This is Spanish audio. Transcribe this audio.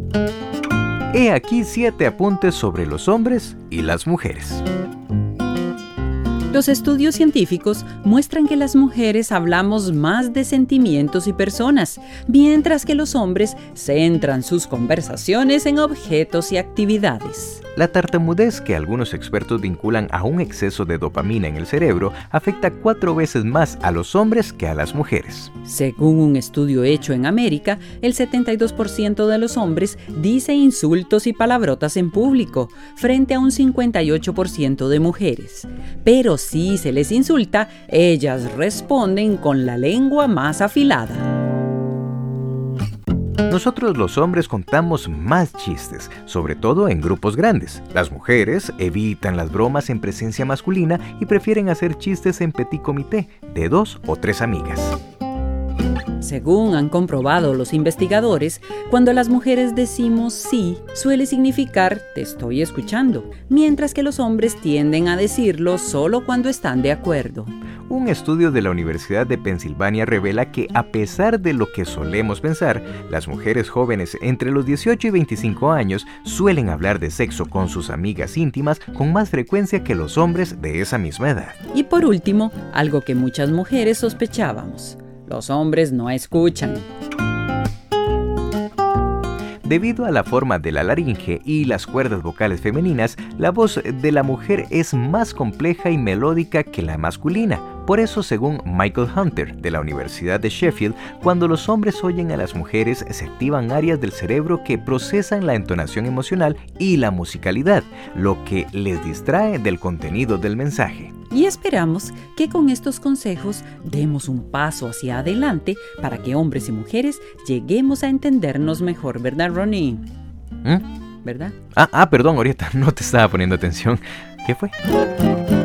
He aquí 7 apuntes sobre los hombres y las mujeres. Los estudios científicos muestran que las mujeres hablamos más de sentimientos y personas, mientras que los hombres centran sus conversaciones en objetos y actividades. La tartamudez, que algunos expertos vinculan a un exceso de dopamina en el cerebro, afecta 4 veces más a los hombres que a las mujeres. Según un estudio hecho en América, el 72% de los hombres dice insultos y palabrotas en público, frente a un 58% de mujeres. Pero si se les insulta, ellas responden con la lengua más afilada. Nosotros los hombres contamos más chistes, sobre todo en grupos grandes. Las mujeres evitan las bromas en presencia masculina y prefieren hacer chistes en petit comité, de 2 o 3 amigas. Según han comprobado los investigadores, cuando las mujeres decimos sí, suele significar te estoy escuchando, mientras que los hombres tienden a decirlo solo cuando están de acuerdo. Un estudio de la Universidad de Pensilvania revela que, a pesar de lo que solemos pensar, las mujeres jóvenes entre los 18 y 25 años suelen hablar de sexo con sus amigas íntimas con más frecuencia que los hombres de esa misma edad. Y por último, algo que muchas mujeres sospechábamos: los hombres no escuchan. Debido a la forma de la laringe y las cuerdas vocales femeninas, la voz de la mujer es más compleja y melódica que la masculina. Por eso, según Michael Hunter, de la Universidad de Sheffield, cuando los hombres oyen a las mujeres, se activan áreas del cerebro que procesan la entonación emocional y la musicalidad, lo que les distrae del contenido del mensaje. Y esperamos que con estos consejos demos un paso hacia adelante para que hombres y mujeres lleguemos a entendernos mejor, ¿verdad, Ronnie? ¿Verdad? Perdón, ahorita no te estaba poniendo atención. ¿Qué fue?